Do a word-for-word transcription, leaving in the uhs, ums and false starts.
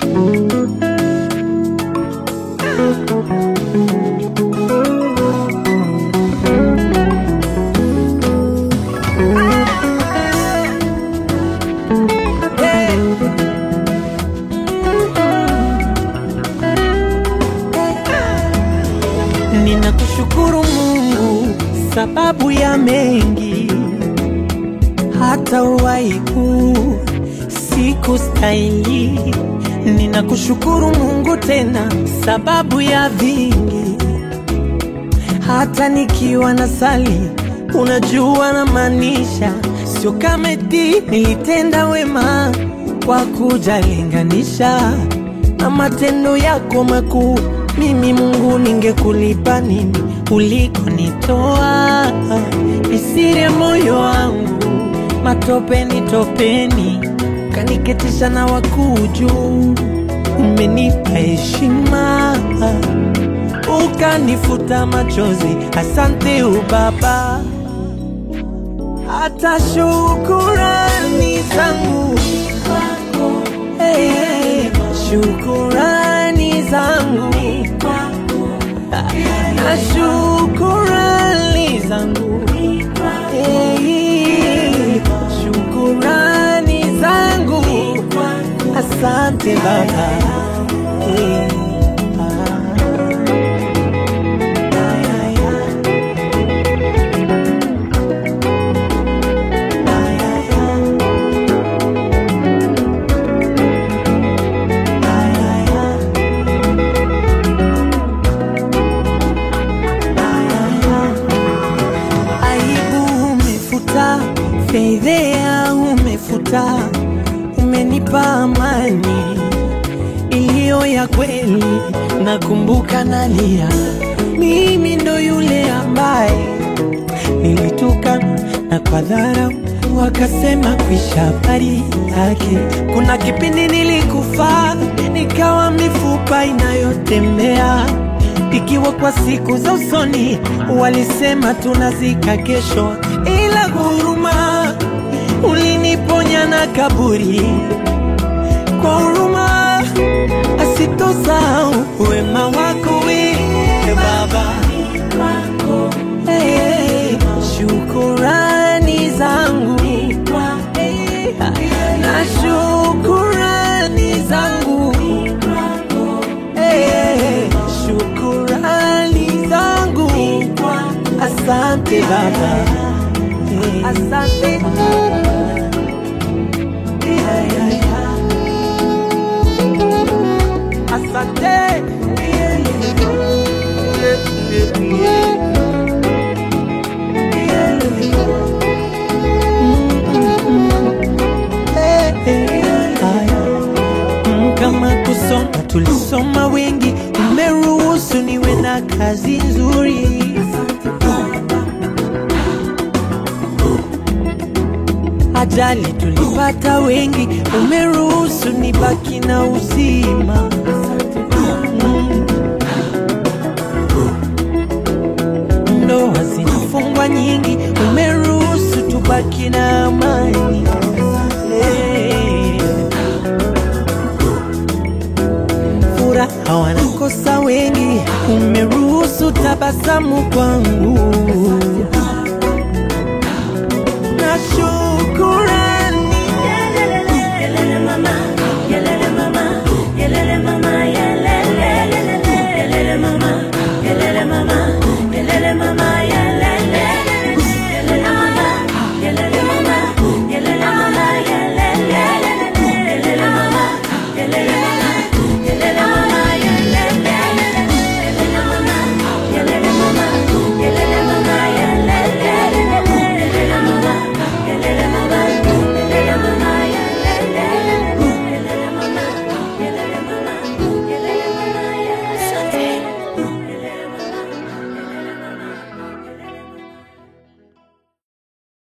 Ninakushukuru Mungu sababu ya mengi, hata uwaiku siku stahili. Ninakushukuru Mungu tena sababu ya vingi, hata nikiwa na sali unajua na maanisha. Sio kama eti nilitenda wema kwa kujalinganisha na matendo yako makuu. Mimi Mungu ningekulipa nini ulikonitoa? Nisire moyo wangu matopeni topeni, kaniketisha na wakuu juu. Umenipa heshima, ukanifuta machozi. Asante ubaba, hata shukurani zangu, hey, hey, shukurani zangu na shukurani zangu, hey, shukurani zangu. Asante Baba, hey. Fedhea umefuta, umenipa amani iliyo ya kweli. Nakumbuka nalia, mimi ndo yule ambaye nilituka na kwa dharau wakasema kwisha habari yake. Kuna kipindi nilikufa nikawa mifupa inayotembea, ikiwa kwa siku za usoni walisema tunazika kesho, ila huruma uliniponya na kaburi. Kwa huruma asitosahau wema wako wewe Baba, hey, hey, shukurani zangu, hey, na shukurani zangu, hey, hey, shukurani zangu. Asante Baba, hey. Asante Asante, kama kusoma tulisoma wengi, umeruhusu niwe na kazi nzuri. Ajali tulipata wengi, umeruhusu nibaki na uzima. Ndoa zinafungwa nyingi, umeruhusu tubaki na amani. Hey. Furaha wanakosa wengi, umeruhusu tabasamu kwangu.